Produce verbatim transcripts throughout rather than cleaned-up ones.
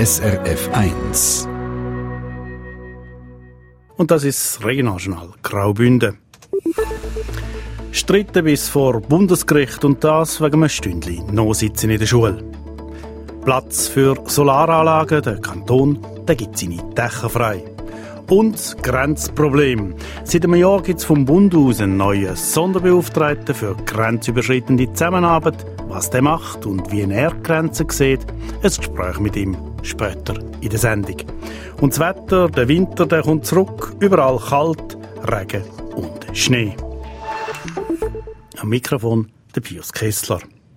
S R F eins. Und das ist das Regionaljournal Graubünden. Stritten bis vor Bundesgericht und das wegen einem Stündchen Nachsitzen in der Schule. Platz für Solaranlagen, der Kanton, der gibt seine Dächer frei. Und Grenzproblem. Seit einem Jahr gibt es vom Bund aus einen neuen Sonderbeauftragten für grenzüberschreitende Zusammenarbeit. Was der macht und wie er Grenzen sieht, ein Gespräch mit ihm später in der Sendung. Und das Wetter, der Winter, der kommt zurück. Überall kalt, Regen und Schnee. Am Mikrofon der Pius Kessler.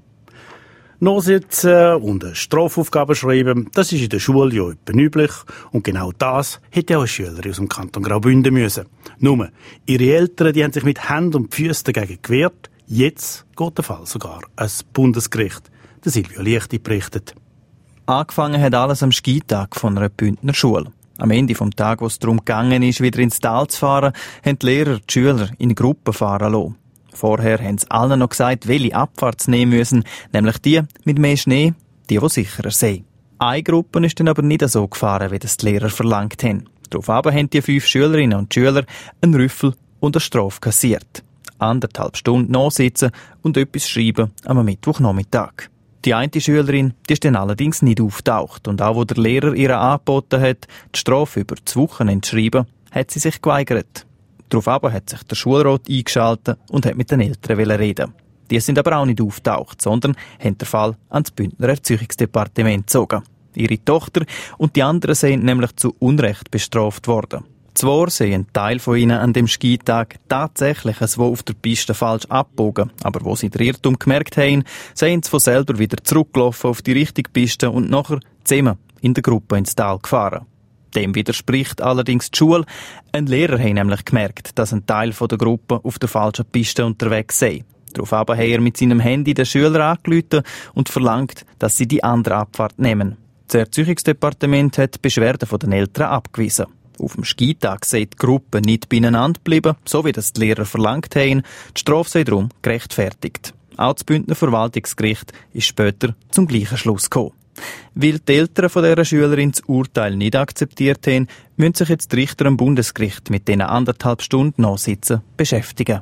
Nachsitzen und eine Strafaufgabe schreiben, das ist in der Schule ja etwa üblich. Und genau das hätte auch ein Schüler aus dem Kanton Graubünden müssen. Nur, ihre Eltern die haben sich mit Händen und Füßen dagegen gewehrt. Jetzt geht der Fall sogar ans Bundesgericht. Der Silvio Liechti berichtet. Angefangen hat alles am Skitag von einer Bündner Schule. Am Ende vom Tag, wo es darum gegangen ist, wieder ins Tal zu fahren, haben die Lehrer die Schüler in Gruppen fahren lassen. Vorher haben sie allen noch gesagt, welche Abfahrt sie nehmen müssen, nämlich die mit mehr Schnee, die, die sicherer sind. Eine Gruppe ist dann aber nicht so gefahren, wie das die Lehrer verlangt haben. Daraufhin haben die fünf Schülerinnen und Schüler einen Rüffel und eine Strafe kassiert. Anderthalb Stunden nachsitzen und etwas schreiben am Mittwochnachmittag. Die eine Schülerin die ist dann allerdings nicht auftaucht und auch wo der Lehrer ihr angeboten hat, die Strafe über das Wochenende zu schreiben, hat sie sich geweigert. Daraufhin hat sich der Schulrat eingeschaltet und hat mit den Eltern reden. Die sind aber auch nicht auftaucht, sondern haben den Fall ans Bündner Erziehungsdepartement gezogen. Ihre Tochter und die anderen sind nämlich zu Unrecht bestraft worden. Zwar sehen ein Teil von ihnen an dem Skitag tatsächlich ein Wo auf der Piste falsch abbogen, aber wo sie den Irrtum gemerkt haben, sind sie von selber wieder zurückgelaufen auf die richtige Piste und nachher zusammen in der Gruppe ins Tal gefahren. Dem widerspricht allerdings die Schule. Ein Lehrer hat nämlich gemerkt, dass ein Teil der Gruppe auf der falschen Piste unterwegs sei. Daraufhin hat er mit seinem Handy den Schüler angerufen und verlangt, dass sie die andere Abfahrt nehmen. Das Erziehungsdepartement hat die Beschwerden von den Eltern abgewiesen. Auf dem Skitag sei die Gruppe nicht beieinander geblieben, so wie das die Lehrer verlangt haben. Die Strafe sei darum gerechtfertigt. Auch das Bündner Verwaltungsgericht ist später zum gleichen Schluss gekommen. Weil die Eltern von dieser Schülerin das Urteil nicht akzeptiert haben, müssen sich jetzt die Richter am Bundesgericht mit diesen anderthalb Stunden Nachsitzen beschäftigen.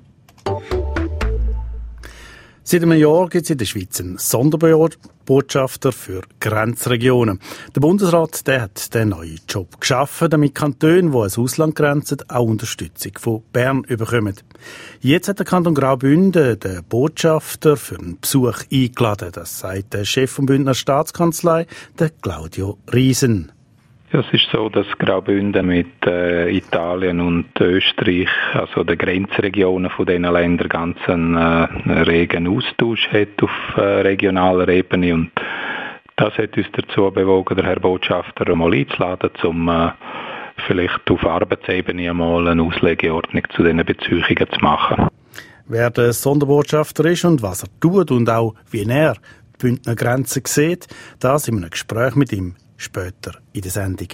Seit einem Jahr gibt es in der Schweiz einen Sonderbotschafter für Grenzregionen. Der Bundesrat der hat den neuen Job geschaffen, damit Kantone, die ans Ausland grenzen, auch Unterstützung von Bern bekommen. Jetzt hat der Kanton Graubünden den Botschafter für einen Besuch eingeladen. Das sagt der Chef der Bündner Staatskanzlei, der Claudio Riesen. Ja, es ist so, dass Graubünden mit äh, Italien und Österreich, also den Grenzregionen von diesen Ländern, ganz einen äh, regen Austausch hat auf äh, regionaler Ebene. Und das hat uns dazu bewogen, den Herrn Botschafter einmal einzuladen, um äh, vielleicht auf Arbeitsebene einmal eine Auslegeordnung zu diesen Beziehungen zu machen. Wer der Sonderbotschafter ist und was er tut und auch wie er die Bündner Grenzen sieht, das in einem Gespräch mit ihm später in der Sendung.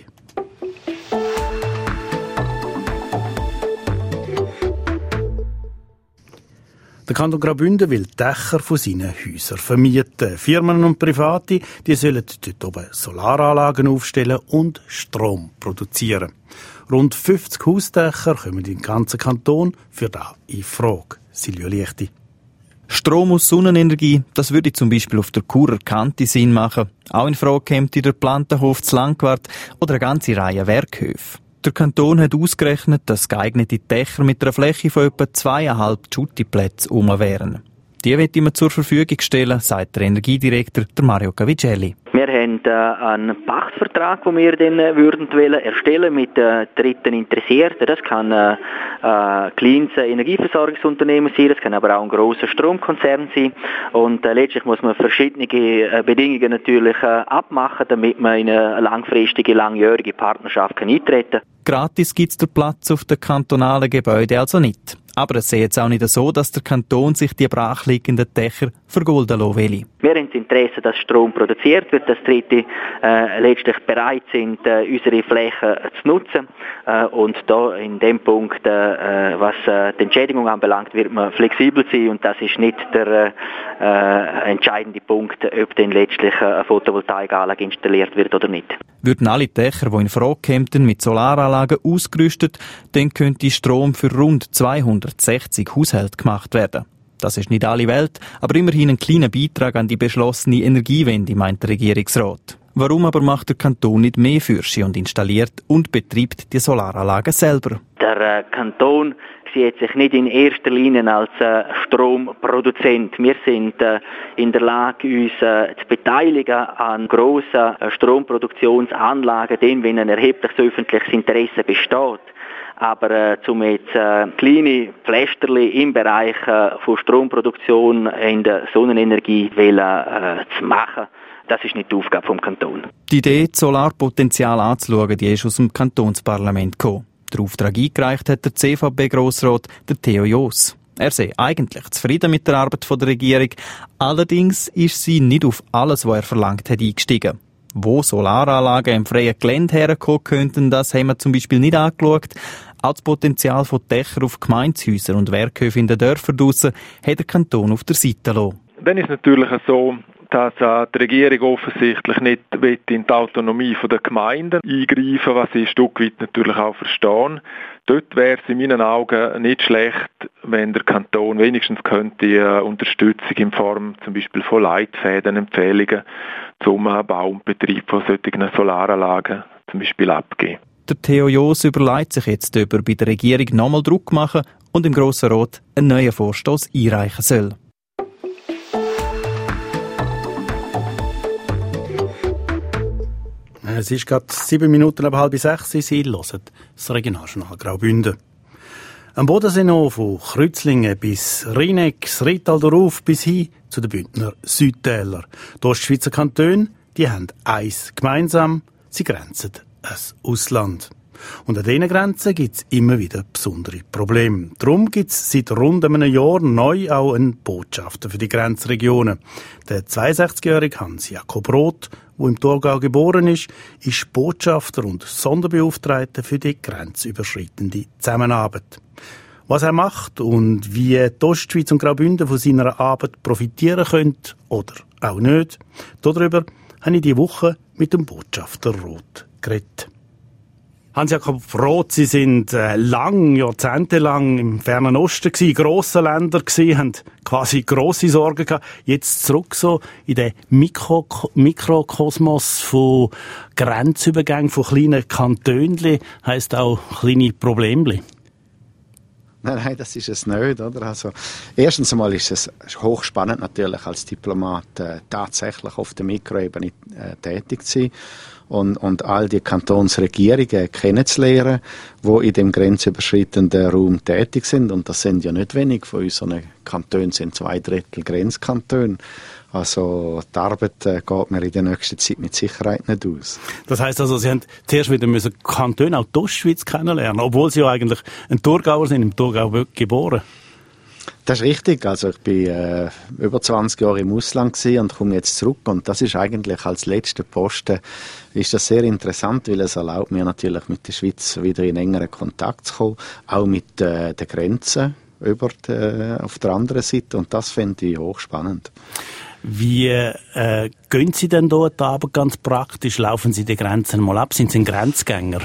Der Kanton Graubünden will Dächer von seinen Häusern vermieten. Firmen und Private die sollen dort oben Solaranlagen aufstellen und Strom produzieren. Rund fünfzig Hausdächer kommen im ganzen Kanton für das in Frage. Silvio Liechti. Strom aus Sonnenenergie, das würde zum Beispiel auf der Churer Kante Sinn machen. Auch in Frage käme der Plantenhof zu Langquart oder eine ganze Reihe Werkhöfe. Der Kanton hat ausgerechnet, dass geeignete Dächer mit einer Fläche von etwa zweieinhalb Schuttiplätzen um wären. Die wird immer zur Verfügung stellen, sagt der Energiedirektor der Mario Cavicelli. Wir haben äh, einen Pachtvertrag, den wir dann äh, würden wollen erstellen mit äh, dritten Interessierten. Das kann äh, ein kleines Energieversorgungsunternehmen sein, das kann aber auch ein grosser Stromkonzern sein. Und äh, letztlich muss man verschiedene äh, Bedingungen natürlich äh, abmachen, damit man in eine langfristige, langjährige Partnerschaft kann eintreten kann. Gratis gibt es den Platz auf den kantonalen Gebäuden also nicht. Aber es ist jetzt auch nicht so, dass der Kanton sich die brachliegenden Dächer vergolden lassen will. Wir haben das Interesse, dass Strom produziert wird, dass Dritte äh, letztlich bereit sind, äh, unsere Flächen zu nutzen. Äh, und da in dem Punkt, äh, was äh, die Entschädigung anbelangt, wird man flexibel sein. Und das ist nicht der äh, entscheidende Punkt, ob denn letztlich eine Photovoltaikanlage installiert wird oder nicht. Würden alle Dächer, die in Frage kämen, mit Solaranlagen ausgerüstet, dann könnte Strom für rund zweihundertsechzig Haushalte gemacht werden. Das ist nicht alle Welt, aber immerhin ein kleiner Beitrag an die beschlossene Energiewende, meint der Regierungsrat. Warum aber macht der Kanton nicht mehr Fürsche und installiert und betreibt die Solaranlagen selber? Der äh, Kanton sieht sich nicht in erster Linie als äh, Stromproduzent. Wir sind äh, in der Lage, uns äh, zu beteiligen an grossen äh, Stromproduktionsanlagen, denen, wenn ein erhebliches öffentliches Interesse besteht. Aber äh, um jetzt äh, kleine Pflästerli im Bereich äh, von Stromproduktion in der Sonnenenergie wollen, äh, zu machen, das ist nicht die Aufgabe vom Kanton. Die Idee, das Solarpotenzial anzuschauen, die ist aus dem Kantonsparlament gekommen. Der Auftrag eingereicht hat der C V B-Grossrat, der Theo Joos. Er sei eigentlich zufrieden mit der Arbeit der Regierung, allerdings ist sie nicht auf alles, was er verlangt hat, eingestiegen. Wo Solaranlagen im freien Gelände herkommen könnten, das haben wir zum Beispiel nicht angeschaut. Auch das Potenzial von Dächern auf Gemeindehäusern und Werkhöfen in den Dörfern draussen hat der Kanton auf der Seite gelassen. Dann ist es natürlich so, dass äh, die Regierung offensichtlich nicht in die Autonomie der Gemeinden eingreifen, was ich ein Stück weit natürlich auch verstehen. Dort wäre es in meinen Augen nicht schlecht, wenn der Kanton wenigstens könnte äh, Unterstützung in Form zum Beispiel von Leitfäden, Empfehlungen zum äh, Bau und Betrieb von solchen Solaranlagen zum Beispiel abgeben. Der Theo Joos überlegt sich jetzt, ob er bei der Regierung nochmal Druck machen und im Grossen Rat einen neuen Vorstoss einreichen soll. Es ist gerade sieben Minuten ab halb sechs. Sie hören das Regionaljournal Graubünden. Am Bodensee noch von Kreuzlingen bis Rheineck, Rittaldorf auf bis hin zu den Bündner Südtäler. Die Ostschweizer Kantone, die haben eins gemeinsam, sie grenzen ans Ausland. Und an diesen Grenzen gibt es immer wieder besondere Probleme. Darum gibt es seit rund einem Jahr neu auch einen Botschafter für die Grenzregionen. Der zweiundsechzigjährige Hans-Jakob Roth, der im Thurgau geboren ist, ist Botschafter und Sonderbeauftragter für die grenzüberschreitende Zusammenarbeit. Was er macht und wie die Ostschweiz und Graubünden von seiner Arbeit profitieren können oder auch nicht, darüber habe ich diese Woche mit dem Botschafter Roth geredet. Hans-Jakob Roth, Sie sind äh, lang, jahrzehntelang im fernen Osten gewesen, grosse Länder gewesen, haben quasi grosse Sorgen gehabt. Jetzt zurück so in den Mikro- Mikrokosmos von Grenzübergängen, von kleinen Kantönchen, heisst auch kleine Problemchen. Nein, nein, das ist es nicht, oder? Also, erstens einmal ist es hochspannend natürlich als Diplomat äh, tatsächlich auf der Mikroebene äh, tätig zu sein. Und, und all die Kantonsregierungen kennenzulernen, die in dem grenzüberschreitenden Raum tätig sind. Und das sind ja nicht wenig. Von unseren Kantonen sind zwei Drittel Grenzkantone. Also die Arbeit äh, geht mir in der nächsten Zeit mit Sicherheit nicht aus. Das heisst also, Sie haben zuerst wieder müssen Kantone, auch die Ostschweiz kennenlernen, obwohl Sie ja eigentlich ein Thurgauer sind, im Thurgau geboren. Das ist richtig. Also ich bin äh, über zwanzig Jahre im Ausland gewesen und komme jetzt zurück. Und das ist eigentlich als letzter Posten ist das sehr interessant, weil es erlaubt mir natürlich mit der Schweiz wieder in engeren Kontakt zu kommen, auch mit äh, den Grenzen über die, äh, auf der anderen Seite. Und das finde ich hochspannend. Wie äh, gehen Sie denn dort aber ganz praktisch? Laufen Sie die Grenzen mal ab? Sind Sie ein Grenzgänger?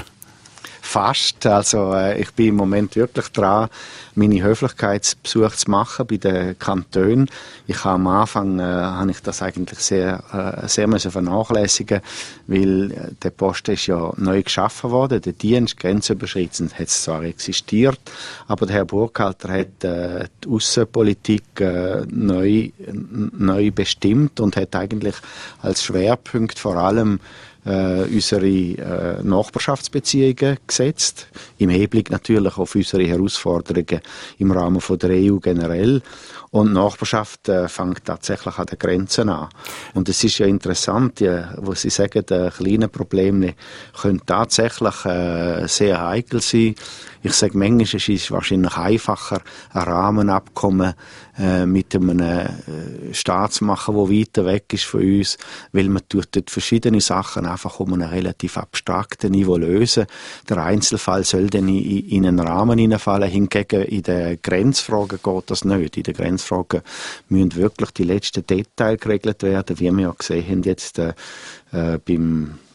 Fast. Also äh, ich bin im Moment wirklich dran, meine Höflichkeitsbesuche zu machen bei den Kantonen. Ich habe am Anfang äh, habe ich das eigentlich sehr äh, sehr müssen vernachlässigen, weil äh, der Posten ist ja neu geschaffen worden. Der Dienst grenzüberschreitend hat es zwar existiert, aber der Herr Burkhalter hat äh, die Aussenpolitik äh, neu neu bestimmt und hat eigentlich als Schwerpunkt vor allem Äh, unsere äh, Nachbarschaftsbeziehungen gesetzt, im Hinblick natürlich auf unsere Herausforderungen im Rahmen von der E U generell. Und Nachbarschaft äh, fängt tatsächlich an den Grenzen an. Und es ist ja interessant, ja, wo Sie sagen, die kleinen Probleme können tatsächlich äh, sehr heikel sein. Ich sage, manchmal ist es wahrscheinlich einfacher, ein Rahmenabkommen äh, mit einem äh, Staat zu machen, der weiter weg ist von uns, weil man tut dort verschiedene Sachen einfach um einem relativ abstrakten Niveau lösen. Der Einzelfall soll dann in, in einen Rahmen hineinfallen. Hingegen in den Grenzfragen geht das nicht. In den Grenzfragen müssen wirklich die letzten Details geregelt werden, wie wir ja gesehen haben jetzt äh, beim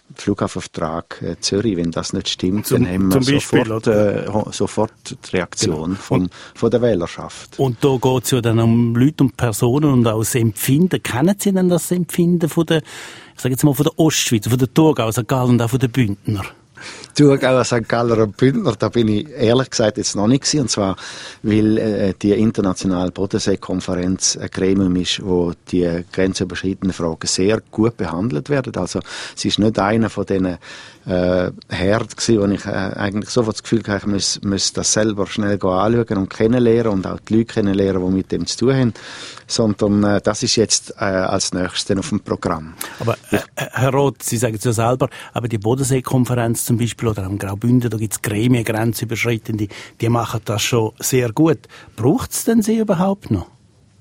Flughafenvertrag äh, Zürich. Wenn das nicht stimmt, zum, dann haben wir Beispiel, sofort, äh, sofort die Reaktion genau. vom, und, von der Wählerschaft. Und da geht es ja dann um Leute und Personen und auch das Empfinden. Kennen Sie denn das Empfinden von der, ich sage jetzt mal von der Ostschweiz, von der Thurgau, Sankt Gallen und auch von den Bündner? Thurgau, Sankt Galler und Bündner, da bin ich ehrlich gesagt jetzt noch nicht gewesen. Und zwar, weil äh, die internationale Bodensee-Konferenz ein Gremium ist, wo die grenzüberschreitenden Fragen sehr gut behandelt werden. Also es ist nicht einer von diesen äh, Herd gewesen, wo ich äh, eigentlich sofort das Gefühl hatte, ich muss, muss das selber schnell anschauen und kennenlernen und auch die Leute kennenlernen, die mit dem zu tun haben. Sondern äh, das ist jetzt äh, als nächstes auf dem Programm. Aber äh, Herr Roth, Sie sagen es ja selber, aber die Bodensee-Konferenz zum Beispiel oder am Graubünden, da gibt es Gremien, grenzüberschreitende, die machen das schon sehr gut. Braucht es denn sie überhaupt noch?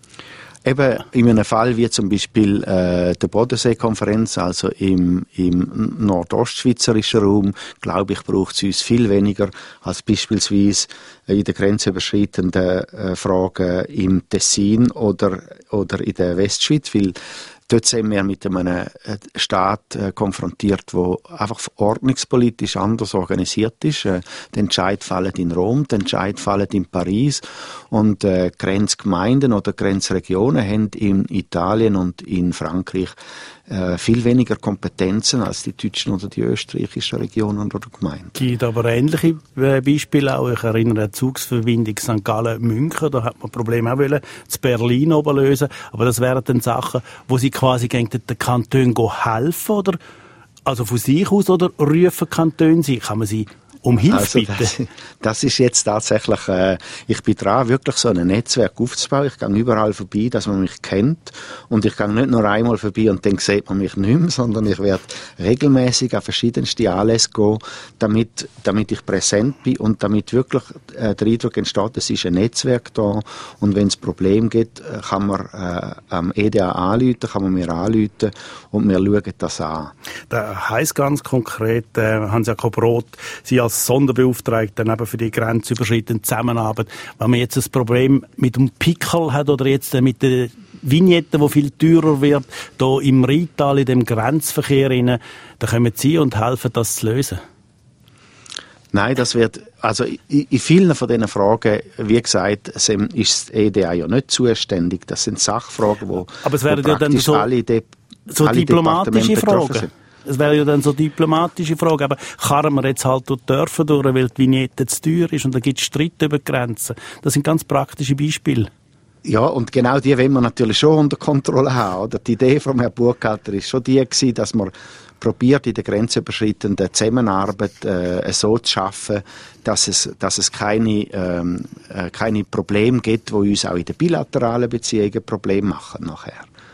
Eben in einem Fall wie zum Beispiel äh, der Bodensee-Konferenz, also im, im nordostschweizerischen Raum, glaube ich, braucht es uns viel weniger als beispielsweise in den grenzüberschreitenden äh, Fragen im Tessin oder, oder in der Westschweiz, weil dort sind wir mit einem Staat äh, konfrontiert, der einfach ordnungspolitisch anders organisiert ist. Äh, die Entscheid fallen in Rom, die Entscheid fallen in Paris und äh, Grenzgemeinden oder Grenzregionen haben in Italien und in Frankreich äh, viel weniger Kompetenzen als die deutschen oder die österreichischen Regionen oder Gemeinden. Es gibt aber ähnliche äh, Beispiele auch. Ich erinnere an die Zugsverbindung Sankt Gallen-München, da hat man Probleme auch wollen, zu Berlin oben lösen, aber das wären dann Sachen, wo sie quasi gegen den Kanton helfen oder also von sich aus oder rufen Kantone sie? Kann man sie um Hilfe also bitten? Das, das ist jetzt tatsächlich, äh, ich bin dran, wirklich so ein Netzwerk aufzubauen. Ich gehe überall vorbei, dass man mich kennt. Und ich gehe nicht nur einmal vorbei und dann sieht man mich nicht mehr, sondern ich werde regelmäßig an verschiedenste Anlässe gehen, damit, damit ich präsent bin und damit wirklich äh, der Eindruck entsteht, es ist ein Netzwerk da. Und wenn es Probleme gibt, kann man äh, am E D A anrufen, kann man mir anrufen und wir schauen das an. Das heisst ganz konkret, äh, Hans-Jakob Roth, Sie als Sonderbeauftragter eben für die grenzüberschreitende Zusammenarbeit, wenn man jetzt ein Problem mit dem Pickel hat oder jetzt mit der Vignette, die viel teurer wird, hier im Rheintal, in dem Grenzverkehr, rein, dann kommen Sie und helfen, das zu lösen? Nein, das wird, also in, in vielen von diesen Fragen, wie gesagt, ist das E D A ja nicht zuständig. Das sind Sachfragen, wo, aber es werden wo ja dann so, alle, De- so alle diplomatische Fragen. Sind. Es wäre ja dann so diplomatische Frage, aber karren wir jetzt halt durch die Dörfer durch, weil die Vignette zu teuer ist und da gibt es Streit über die Grenzen. Das sind ganz praktische Beispiele. Ja, und genau die wollen wir natürlich schon unter Kontrolle haben. Oder? Die Idee von Herrn Burkhalter ist schon die gewesen, dass man probiert, in der grenzüberschreitenden Zusammenarbeit äh, so zu schaffen, dass es, dass es keine, ähm, äh, keine Probleme gibt, die uns auch in den bilateralen Beziehungen Probleme machen nachher.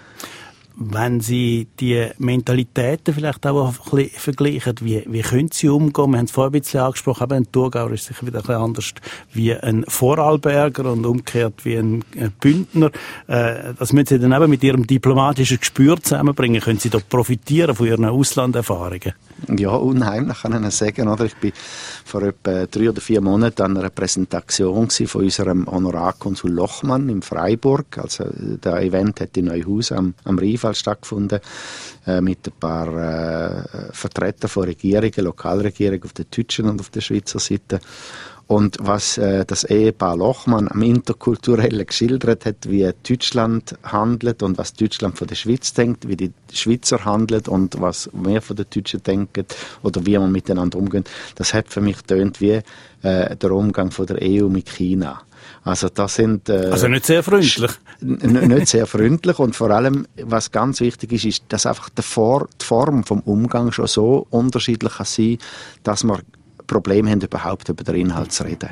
Wenn Sie die Mentalitäten vielleicht auch ein bisschen vergleichen, wie, wie können Sie umgehen? Wir haben es vorhin ein bisschen angesprochen, aber ein Thurgauer ist sicher wieder ein bisschen anders wie ein Vorarlberger und umgekehrt wie ein Bündner. Äh, das müssen Sie dann eben mit Ihrem diplomatischen Gespür zusammenbringen. Können Sie da profitieren von Ihren Auslanderfahrungen? Ja, unheimlich kann ich sagen. Oder? Ich war vor etwa drei oder vier Monaten an einer Präsentation von unserem Honorarkonsul Lochmann in Freiburg. Also der Event hat in Neuhaus am, am Rheinfall stattgefunden äh, mit ein paar äh, Vertretern von Regierungen, Lokalregierungen auf der deutschen und auf der Schweizer Seite. Und was äh, das Ehepaar Lochmann am Interkulturellen geschildert hat, wie Deutschland handelt und was Deutschland von der Schweiz denkt, wie die Schweizer handelt und was wir von den Deutschen denken oder wie wir miteinander umgehen, das hat für mich getönt wie äh, der Umgang von der E U mit China. Also das sind äh, also nicht sehr freundlich. N- nicht sehr freundlich und vor allem, was ganz wichtig ist, ist, dass einfach die, Vor- die Form vom Umgang schon so unterschiedlich kann sein, dass man Probleme haben, überhaupt über den Inhalt zu reden.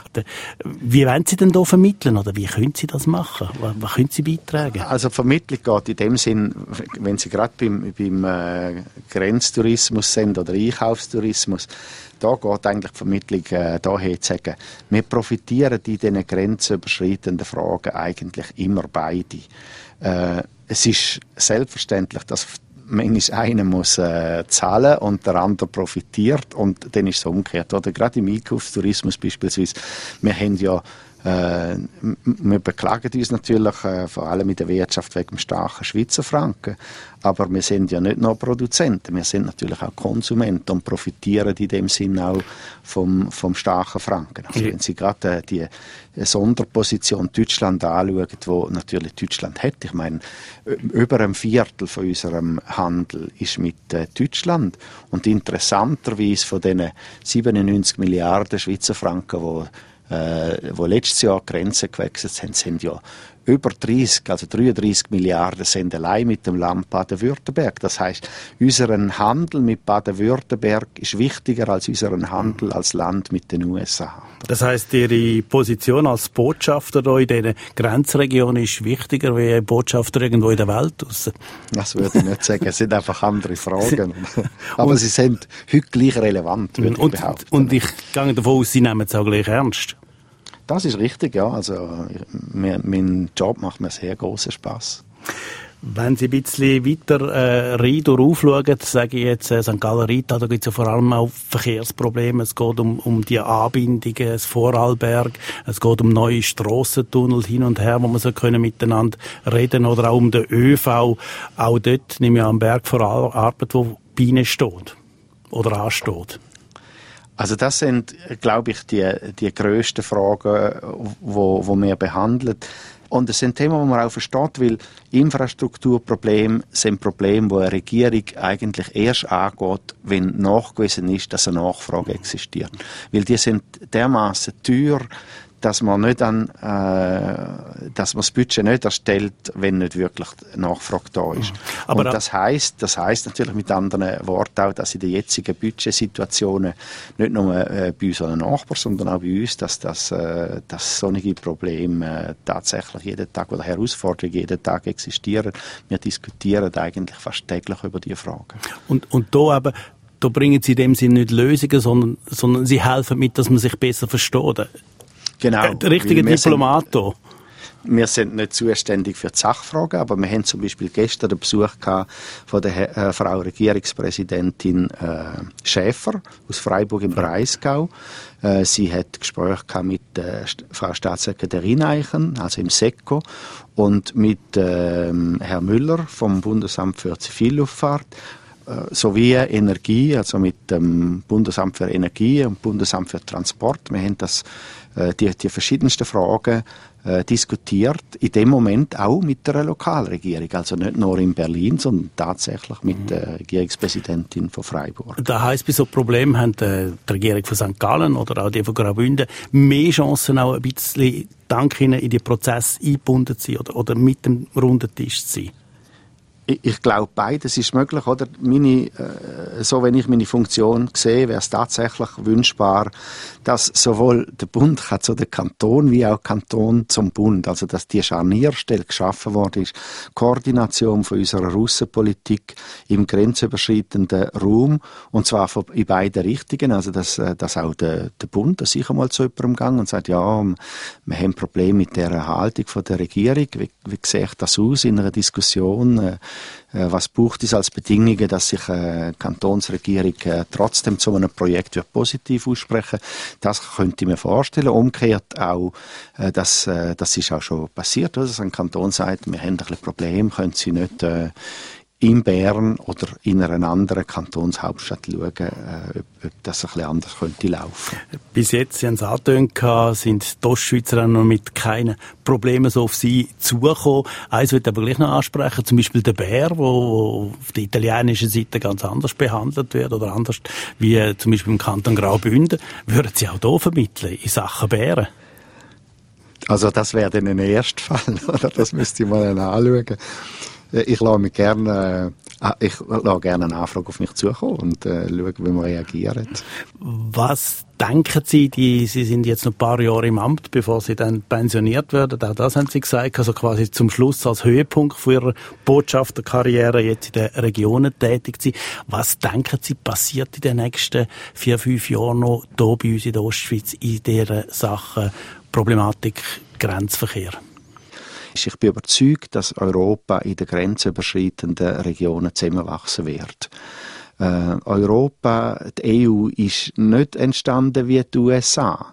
Wie wollen Sie denn da vermitteln oder wie können Sie das machen? Was können Sie beitragen? Also Vermittlung geht in dem Sinn, wenn Sie gerade beim, beim äh, Grenztourismus sind oder Einkaufstourismus, da geht eigentlich die Vermittlung äh, daher zu sagen, wir profitieren in diesen grenzüberschreitenden Fragen eigentlich immer beide. Äh, es ist selbstverständlich, dass manchmal einer muss äh, zahlen und der andere profitiert und dann ist es umgekehrt. Oder gerade im Einkaufstourismus beispielsweise, wir haben ja Äh, wir beklagen uns natürlich äh, vor allem in der Wirtschaft wegen dem starken Schweizer Franken. Aber wir sind ja nicht nur Produzenten, wir sind natürlich auch Konsumenten und profitieren in dem Sinn auch vom, vom starken Franken. Also wenn Sie gerade äh, die Sonderposition Deutschland anschauen, wo natürlich Deutschland hat, ich meine, über ein Viertel von unserem Handel ist mit äh, Deutschland und interessanterweise von diesen siebenundneunzig Milliarden Schweizer Franken, wo Äh, wo letztes Jahr die Grenzen gewechselt sind, sind ja über dreißig, also dreiunddreißig Milliarden sind allein mit dem Land Baden-Württemberg. Das heisst, unser Handel mit Baden-Württemberg ist wichtiger als unser Handel als Land mit den U S A. Das heisst, Ihre Position als Botschafter in diesen Grenzregionen ist wichtiger wie ein Botschafter irgendwo in der Welt draussen? Das würde ich nicht sagen. Es sind einfach andere Fragen. Aber und, sie sind heute gleich relevant, würde und, ich behaupten. Und ich gehe davon aus, Sie nehmen es auch gleich ernst. Das ist richtig, ja. Also, mir, mein Job macht mir sehr großen Spass. Wenn Sie ein bisschen weiter äh, Rhein aufschauen, sage ich jetzt äh, Sankt Gallen Rhein, da gibt es ja vor allem auch Verkehrsprobleme. Es geht um, um die Anbindungen, das Vorarlberg, es geht um neue Strassentunnel hin und her, wo man so können miteinander reden, oder auch um den ÖV. Auch dort nehme ich am Berg vor allem Arbeit, wo Biene steht oder ansteht. Also das sind, glaube ich, die, die grössten Fragen, wo, wo wir behandeln. Und das sind Themen, die man auch versteht, weil Infrastrukturprobleme sind Probleme, die eine Regierung eigentlich erst angeht, wenn nachgewiesen ist, dass eine Nachfrage existiert. Weil die sind dermaßen teuer, dass man nicht an, äh, dass man das Budget nicht erstellt, wenn nicht wirklich Nachfrage da ist. Aber und das heisst, das heisst natürlich mit anderen Worten auch, dass in den jetzigen Budgetsituationen nicht nur äh, bei unseren Nachbarn, sondern auch bei uns, dass das, äh, dass solche Probleme äh, tatsächlich jeden Tag oder Herausforderungen jeden Tag existieren. Wir diskutieren eigentlich fast täglich über diese Fragen. Und, und da eben, da bringen Sie in dem Sinne nicht Lösungen, sondern, sondern Sie helfen mit, dass man sich besser versteht. Genau. Der richtige Diplomat hier. Wir sind nicht zuständig für die Sachfragen, aber wir haben zum Beispiel gestern den Besuch gehabt von der äh, Frau Regierungspräsidentin äh, Schäfer aus Freiburg im Breisgau. Äh, sie hat Gespräche gehabt mit äh, Frau Staatssekretärin Eichen, also im SECO, und mit äh, Herrn Müller vom Bundesamt für Zivillufahrt, äh, sowie Energie, also mit dem Bundesamt für Energie und Bundesamt für Transport. Wir haben das Die, die verschiedensten Fragen äh, diskutiert, in dem Moment auch mit der Lokalregierung, also nicht nur in Berlin, sondern tatsächlich mit der Regierungspräsidentin von Freiburg. Das heisst, bei so Problemen haben die, die Regierung von Sankt Gallen oder auch die von Graubünden mehr Chancen, auch ein bisschen dank ihnen in die Prozesse eingebunden zu sein oder, oder mit dem runden Tisch zu sein? Ich glaube, beides ist möglich. Oder? Meine, äh, so wenn ich meine Funktion sehe, wäre es tatsächlich wünschbar, dass sowohl der Bund kann zu den Kanton wie auch Kanton zum Bund, also dass die Scharnierstelle geschaffen worden ist, Koordination von unserer Russenpolitik im grenzüberschreitenden Raum, und zwar von, in beiden Richtungen, also dass, dass auch der, der Bund dass sicher mal zu jemandem gegangen und sagt, ja, wir haben Probleme mit der Haltung von der Regierung, wie, wie sieht das aus in einer Diskussion, äh, was braucht es als Bedingungen, dass sich eine Kantonsregierung äh, trotzdem zu einem Projekt wird positiv aussprechen? Das könnte ich mir vorstellen. Umgekehrt auch, äh, dass, äh, das ist auch schon passiert, dass ein Kanton sagt, wir haben ein bisschen Probleme, können Sie nicht äh, in Bern oder in einer anderen Kantonshauptstadt schauen, äh, ob, ob das ein bisschen anders könnte laufen. Bis jetzt, Sie haben es angetönt, sind die Ostschweizer noch mit keinen Problemen so auf Sie zugekommen. Eins würde ich aber gleich noch ansprechen, zum Beispiel der Bär, wo auf der italienischen Seite ganz anders behandelt wird oder anders wie zum Beispiel im Kanton Graubünden. Würden Sie auch hier vermitteln in Sachen Bären? Also das wäre dann ein Erstfall, oder? Das müsste ich mal anschauen. Ich lasse mich gerne, äh, ich lasse gerne eine Anfrage auf mich zukommen und äh, schaue, wie man reagiert. Was denken Sie, die, Sie sind jetzt noch ein paar Jahre im Amt, bevor Sie dann pensioniert werden, auch das haben Sie gesagt, also quasi zum Schluss als Höhepunkt von Ihrer Botschafterkarriere jetzt in den Regionen tätig zu sein. Was denken Sie, passiert in den nächsten vier, fünf Jahren noch hier bei uns in der Ostschweiz in dieser Sache Problematik Grenzverkehr? Ich bin überzeugt, dass Europa in den grenzüberschreitenden Regionen zusammenwachsen wird. Äh, Europa, die E U, ist nicht entstanden wie die U S A.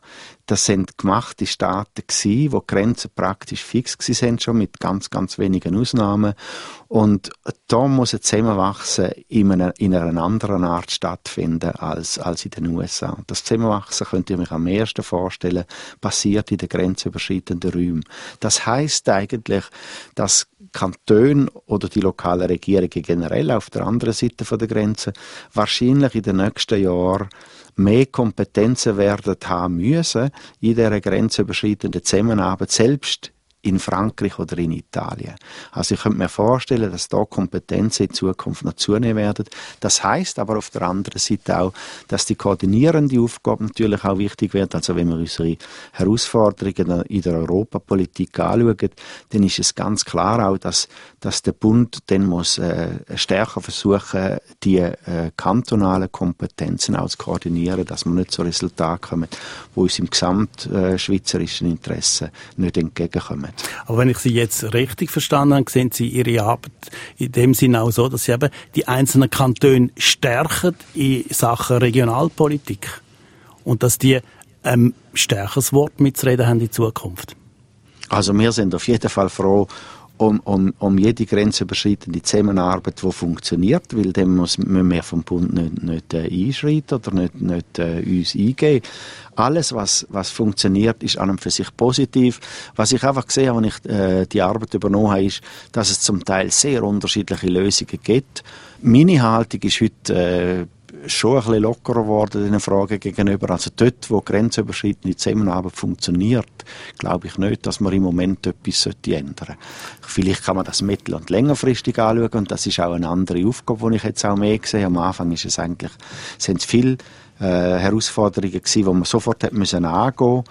Das sind gemachte Staaten gewesen, wo die Grenzen praktisch fix waren, schon mit ganz, ganz wenigen Ausnahmen. Und da muss ein Zusammenwachsen in einer, in einer anderen Art stattfinden als, als in den U S A. Das Zusammenwachsen, könnte ich mich am ehesten vorstellen, passiert in den grenzüberschreitenden Räumen. Das heisst eigentlich, dass Kantone oder die lokalen Regierungen generell auf der anderen Seite der Grenze wahrscheinlich in den nächsten Jahren mehr Kompetenzen werden haben müssen in dieser grenzüberschreitenden Zusammenarbeit, selbst in Frankreich oder in Italien. Also ich könnte mir vorstellen, dass da Kompetenzen in Zukunft noch zunehmen werden. Das heisst aber auf der anderen Seite auch, dass die koordinierende Aufgabe natürlich auch wichtig wird. Also wenn wir unsere Herausforderungen in der Europapolitik anschauen, dann ist es ganz klar auch, dass, dass der Bund dann muss äh, stärker versuchen, die äh, kantonalen Kompetenzen auch zu koordinieren, dass wir nicht zu Resultaten kommen, die uns im gesamtschweizerischen äh, Interesse nicht entgegenkommen. Aber wenn ich Sie jetzt richtig verstanden habe, sehen Sie Ihre Arbeit in dem Sinne auch so, dass Sie eben die einzelnen Kantone stärken in Sachen Regionalpolitik und dass die ein stärkeres Wort mitzureden haben in Zukunft. Also wir sind auf jeden Fall froh um, um, um jede grenzüberschreitende Zusammenarbeit, die funktioniert, weil dem muss wir vom Bund nicht, nicht äh, einschreiten oder nicht, nicht äh, uns eingeben. Alles, was, was funktioniert, ist an und für sich positiv. Was ich einfach gesehen habe, als ich äh, die Arbeit übernommen habe, ist, dass es zum Teil sehr unterschiedliche Lösungen gibt. Meine Haltung ist heute äh, schon ein bisschen lockerer geworden diesen Fragen gegenüber. Also dort, wo grenzüberschreitende Zusammenarbeit funktioniert, glaube ich nicht, dass man im Moment etwas ändern sollte. Vielleicht kann man das mittel- und längerfristig anschauen und das ist auch eine andere Aufgabe, die ich jetzt auch mehr gesehen habe. Am Anfang ist es eigentlich, sind es viele äh, Herausforderungen gewesen, die man sofort hat müssen angehen.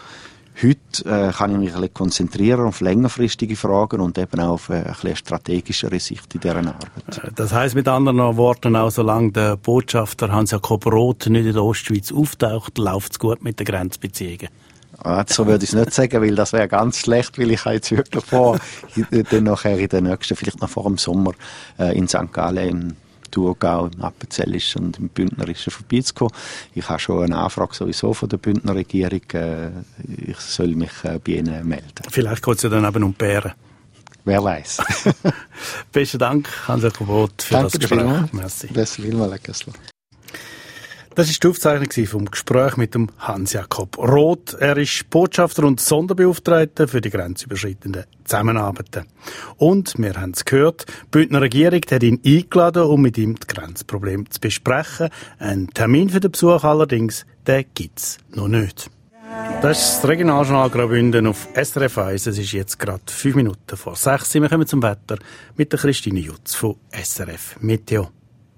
Heute äh, kann ich mich ein bisschen konzentrieren auf längerfristige Fragen und eben auch auf eine, ein bisschen strategischere Sicht in dieser Arbeit. Das heisst mit anderen Worten auch, solange der Botschafter Hans-Jakob Roth nicht in der Ostschweiz auftaucht, läuft es gut mit den Grenzbeziehungen. Ah, so würde ich es nicht sagen, weil das wäre ganz schlecht, weil ich habe jetzt wirklich vor, dann nachher in den nächsten, vielleicht noch vor dem Sommer, äh, in Sankt Gallen im Thurgau, im Appenzellischen und im Bündnerischen vorbeizukommen. Ich habe schon eine Anfrage sowieso von der Bündner Regierung. Äh, ich soll mich äh, bei Ihnen melden. Vielleicht geht es ja dann eben um Bären. Wer weiß. Besten Dank, Hans-Jakob Roth, für Danke das Gespräch. Vielmals. Merci. Besten vielmals, Kessler. Das war die Aufzeichnung vom Gespräch mit dem Hans-Jakob Roth. Er ist Botschafter und Sonderbeauftragter für die grenzüberschreitenden Zusammenarbeiten. Und, wir haben es gehört, die Bündner Regierung hat ihn eingeladen, um mit ihm das Grenzproblem zu besprechen. Einen Termin für den Besuch allerdings, den gibt es noch nicht. Das ist das Regionaljournal Graubünden auf S R F eins. Es ist jetzt gerade fünf Minuten vor sechs. Wir kommen zum Wetter mit der Christine Jutz von S R F Meteo.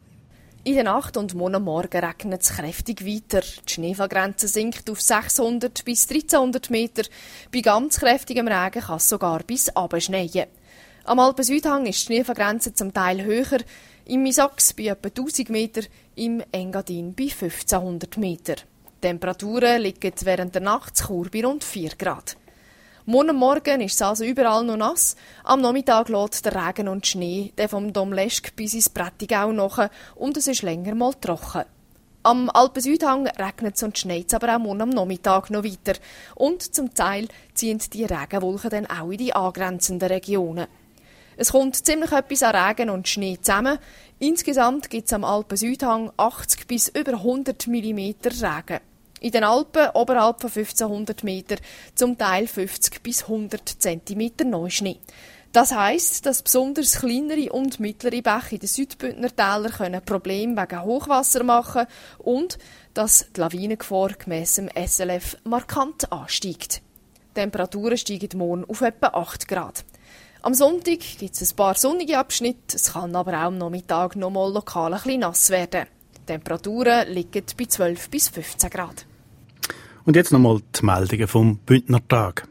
In der Nacht und morgen Morgen regnet es kräftig weiter. Die Schneefallgrenze sinkt auf sechshundert bis dreizehnhundert Meter. Bei ganz kräftigem Regen kann es sogar bis abschneien. Am Alpen-Südhang ist die Schneefallgrenze zum Teil höher. Im Misox bei etwa tausend Meter, im Engadin bei fünfzehnhundert Meter. Die Temperaturen liegen während der Nacht in Chur bei rund vier Grad. Morgen Morgen ist es also überall noch nass. Am Nachmittag lässt der Regen und Schnee der vom Domleschg bis ins Prättigau nach und es ist länger mal trocken. Am Alpen-Südhang regnet es und schneit aber auch morgen am Nachmittag noch weiter. Und zum Teil ziehen die Regenwolken dann auch in die angrenzenden Regionen. Es kommt ziemlich etwas an Regen und Schnee zusammen. Insgesamt gibt es am Alpen-Südhang achtzig bis über hundert Millimeter Regen. In den Alpen oberhalb von fünfzehnhundert Meter zum Teil fünfzig bis hundert Zentimeter Neuschnee. Das heisst, dass besonders kleinere und mittlere Bäche in den Südbündner Tälern Probleme wegen Hochwasser machen und dass die Lawinengefahr gemäss dem S L F markant ansteigt. Die Temperaturen steigen morgen auf etwa acht Grad. Am Sonntag gibt es ein paar sonnige Abschnitte, es kann aber auch am Nachmittag noch mal lokal ein bisschen nass werden. Die Temperaturen liegen bei zwölf bis fünfzehn Grad. Und jetzt nochmal die Meldungen vom Bündner Tag.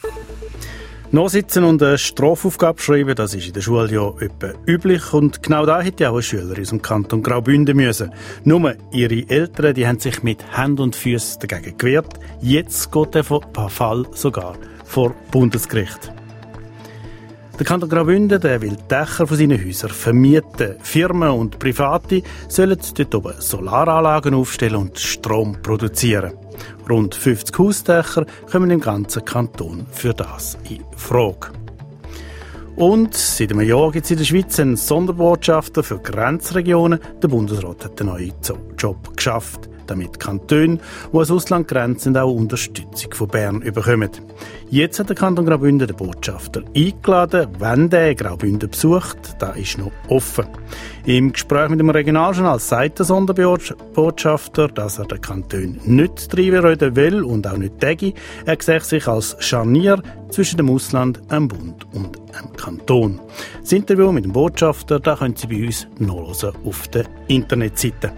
Nachsitzen und eine Strafaufgabe schreiben, das ist in der Schule ja etwa üblich. Und genau da hätte auch ein Schüler in unserem Kanton Graubünden müssen. Nur ihre Eltern, die haben sich mit Händen und Füßen dagegen gewehrt. Jetzt geht der Fall sogar vor Bundesgericht. Der Kanton Graubünden der will die Dächer von seinen Häusern vermieten. Firmen und Private sollen dort oben Solaranlagen aufstellen und Strom produzieren. Rund fünfzig Hausdächer kommen im ganzen Kanton für das in Frage. Und seit einem Jahr gibt es in der Schweiz einen Sonderbotschafter für Grenzregionen. Der Bundesrat hat einen neuen Job geschafft, damit Kantone, die ans Ausland grenzen, auch Unterstützung von Bern bekommen. Jetzt hat der Kanton Graubünden den Botschafter eingeladen. Wenn der Graubünden besucht, da ist noch offen. Im Gespräch mit dem Regionaljournal sagt der Sonderbotschafter, dass er den Kanton nicht reinreden will und auch nicht täge. Er sieht sich als Scharnier zwischen dem Ausland, dem Bund und dem Kanton. Das Interview mit dem Botschafter, da können Sie bei uns nachhören auf der Internetseite.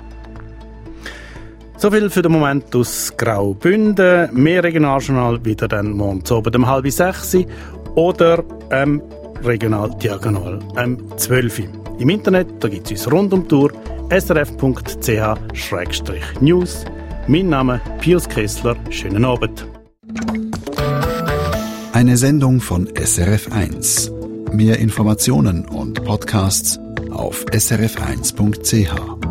So viel für den Moment aus Graubünden. Mehr Regionaljournal wieder dann morgen oben um halb sechs oder ähm, Regional Diagonal um zwölf. Im Internet da gibt es uns rund um die Uhr s r f punkt c h schrägstrich news. Mein Name Pius Kessler. Schönen Abend. Eine Sendung von S R F eins. Mehr Informationen und Podcasts auf s r f eins punkt c h.